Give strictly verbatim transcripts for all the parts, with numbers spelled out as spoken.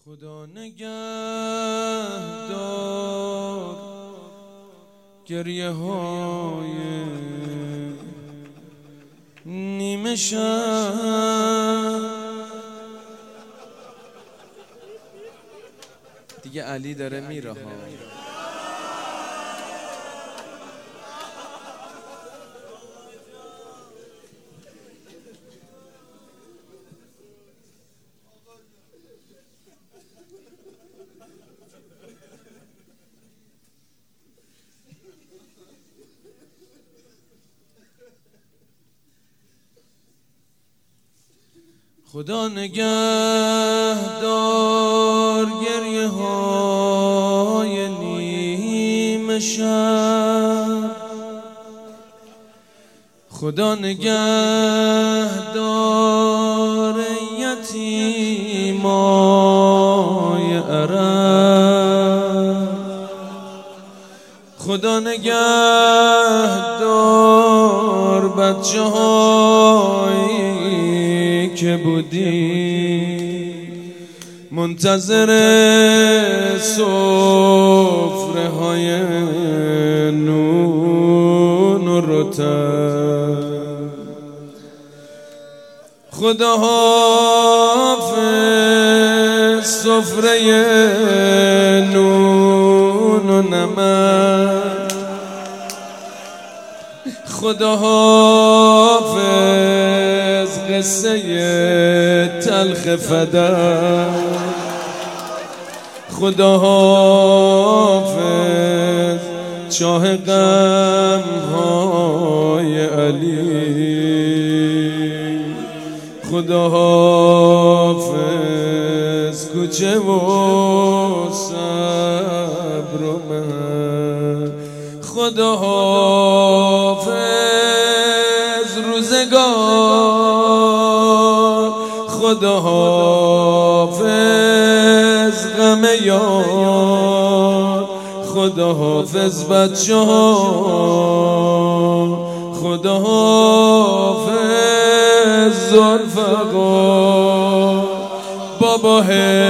خدا نگهدار گریه های نیمه شب. دیگه علی داره میره ها. خدا نگهدار گریه های نیمه شب. خدا نگهدار یتیمای عرب. خدا نگهدار بچه هایی که بودی منتظر سفره های نون و رطب. خدا حافظ سفره نون و نمک. خدا حافظ قصه تلخ فدا. خدا حافظ چاه غم های علی. خدا حافظ کوچه و صبر و من. خدا حافظ روزگار. خدا حافظ غم یار. خدا حافظ بچه ها. خدا حافظ ذوالفقار. بابا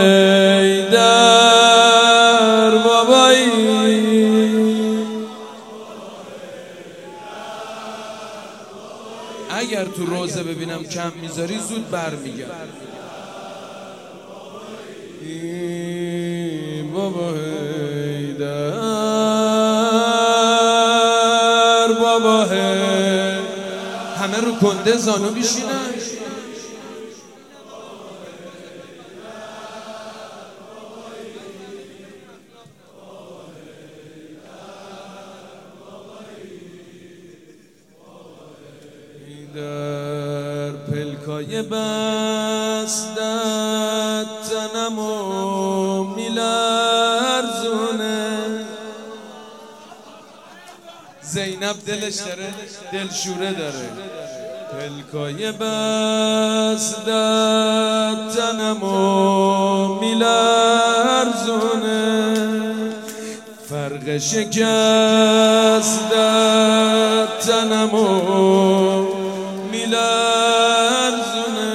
حیدر بابایی. اگر تو روزه ببینم کم میذاری زود برمیگم. بابا حیدر بابا حیدر. همه رو کنده زانو بیشینن. در پلکای بستت تنمو میلرزونه. زینب دلش داره دلشوره داره. پلکای بستت تنمو میلرزونه. فرق شکستت تنمو میلرزونه.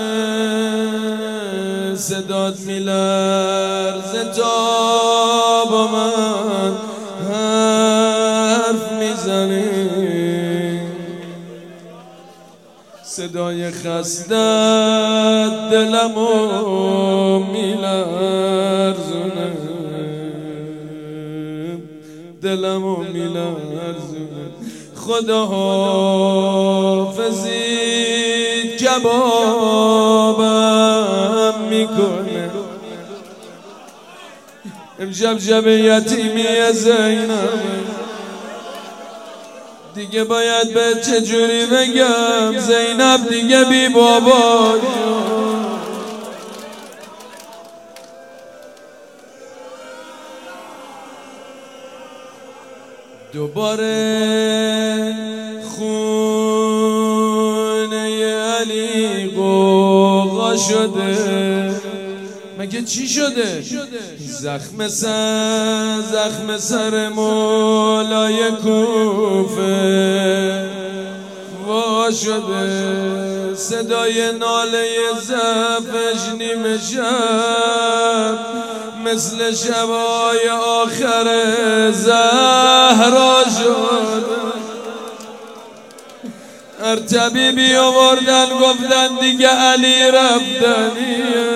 صدات میلرزه تا با من حرف میزنی. صدای خستت دلمو میلرزونه. دلمو میلرزونه. خدا حافظی کبابم میکنه. امشب شب یتیمی زینب. دیگه باید به چجوری بگم زینب دیگه بی بابا. دوباره خونه علی قوقا شده. مگه چی شده؟ زخم سر زخم سر مولای کوفه وا شده. صدای ناله زفش نیمه شب مثل شبای آخر زهرا شد. هر طبیبی آوردن گفتن دیگه علی رفتنیه.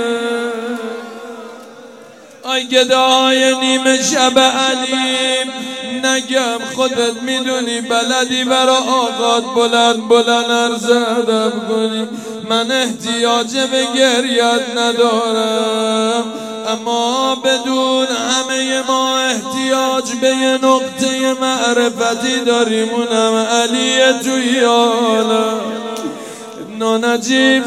آی گدای نیمه شب علی نگم خودت میدونی بلدی برا آقات بلند بلند عرض ادب کنی. من احتیاج به گریت ندارم اما بدون همه ما احتیاج به یه نقطه معرفتی داریم اونم علی توی عالم. نانجیب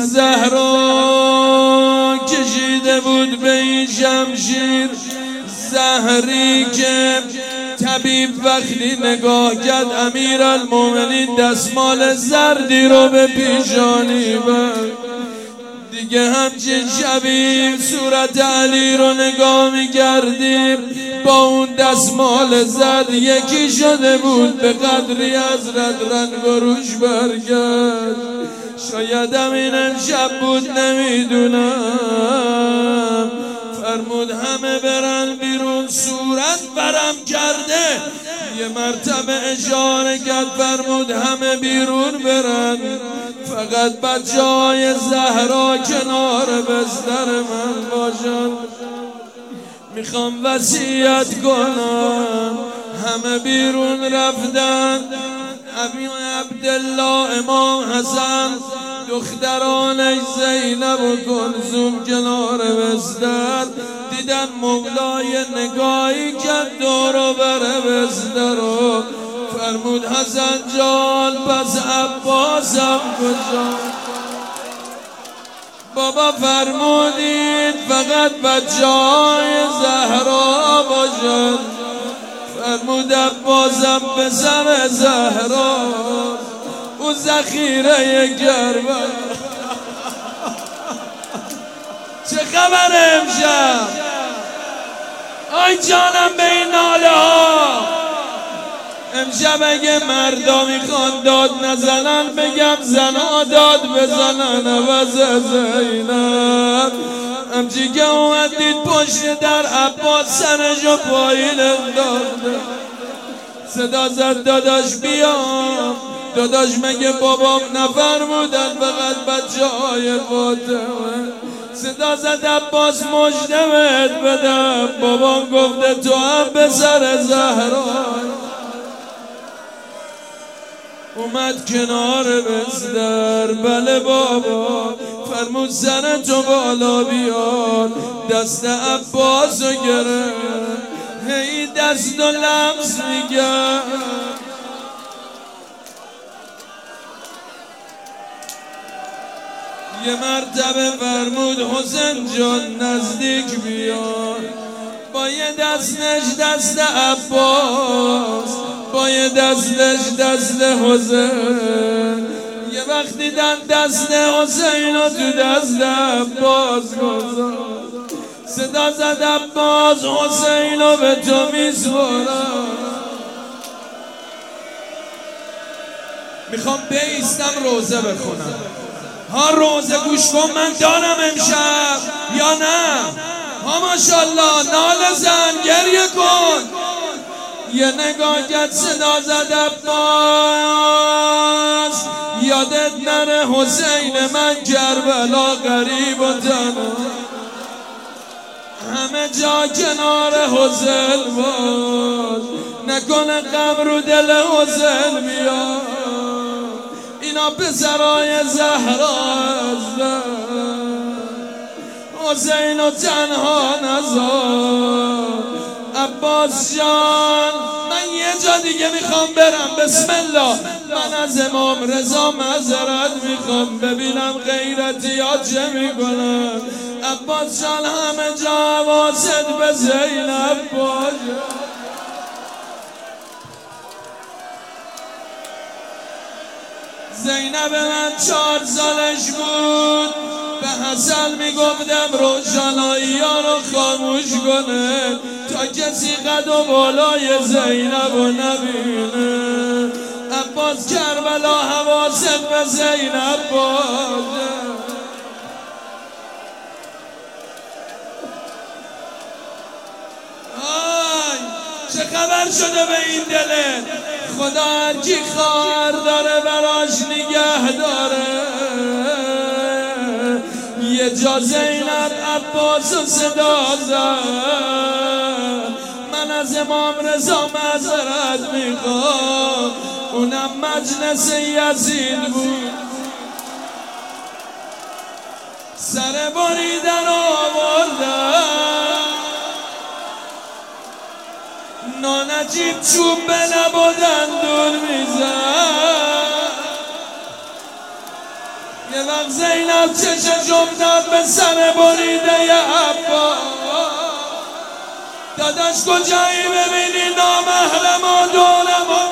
زهرا کشیده بود به این شمشیر زهری که طبیب وقتی نگاه کرد امیرالمومنین دستمال زردی رو به پیشانی برد. دیگه همچین شبیه صورت علی رو نگاه می‌کردیم با اون دستمال زرد یکی شده بود به قدری از رد رنگ و روش برگشت. شاید همین امشب بود نمیدونم. فرمود همه برن بیرون صورت برم کرده. یه مرتبه اشاره کرد فرمود همه بیرون برن فقط بچه های زهرا کنار بستر من باشن. میخوام وصیت کنم. همه بیرون رفتن. امین عبدالله امام حسن دخترانش زینب و کلثوم کنار بستر دیدن مولای نگاهی کرد دور و بر بستر و فرمود حسن جان پس عباسم کجا؟ بابا فرمودید فقط بچه های زهرا باشن. فرمود عباسم به سر زهرا او ذخیره کربلا. چه خبر امشب؟ آی جانم به این ناله ها. امشب اگه مردا میخوان داد نزنن بگم زنا داد بزنن عوض زینب. همچی که اومدید پشت در عباس سرشو پایین انداخته. صدا زد داداش بیام. داداش مگه بابام نفرمودن فقط بچه های فاطمه؟ صدا زد عباس مژده بهت بدم بابام گفته تو هم به سر زهرا. اومد کنار بستر بله بابا فرمود سر تو بالا بیار. دست عباس رو گرفت هی دست و لمس میگرد. یه مرتبه فرمود حسین جان نزدیک بیار. با یه دستش دست عباس با یه دستش دست حسین. یه وقت دیدن دست حسین و تو دست عباس گذاشت. صدا زد عباس حسین و به تو میسپارم. میخوام بیستم روزه بخونم. ها روزه گوش کن من دارم امشب یا نه؟ ها ماشاءالله ناله زن گریه کن. یه نگاه کرد صدا زد عباس یادت نره حسین من کربلا غریب و تنها. همه جا کنار حسین باش نکنه غم رو دل حسین میاد. اینا پسرای زهرا هستن. حسین و تنها نذار. عباس جان من یه جا دیگه میخوام برم بسم الله. من از امام رضا معذرت میخوام ببینم غیرتی ها چه میکنن. عباس جان همه جا حواست به زینب باشه. زینب من چهار سالش بود به حسن میگفتم روشنایی ها رو خاموش کنه تا کسی قد و بالای زینب رو نبینه. عباس کربلا حواست به زینب باشه. آی چه خبر شده به این دله؟ خدا هرکی خواهر داره براش نگه داره. یه جا زینب عباس و صدا زد، من از امام رضا معذرت میخوام، اونم مجلس یزید بود. سر بریدن آوردن، نانجیب چوب به لب و دندون میزد. یه وقت زینب چشم داد به سر بریده ی عباس، داداش کجایی ببینی نامحرم و دورم و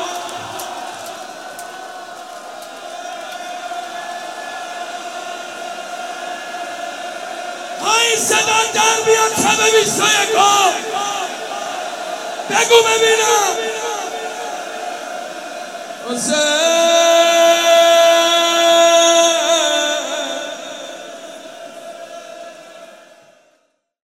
های صدا در بیاد همه بیست و یکم بگو ببینم. حسین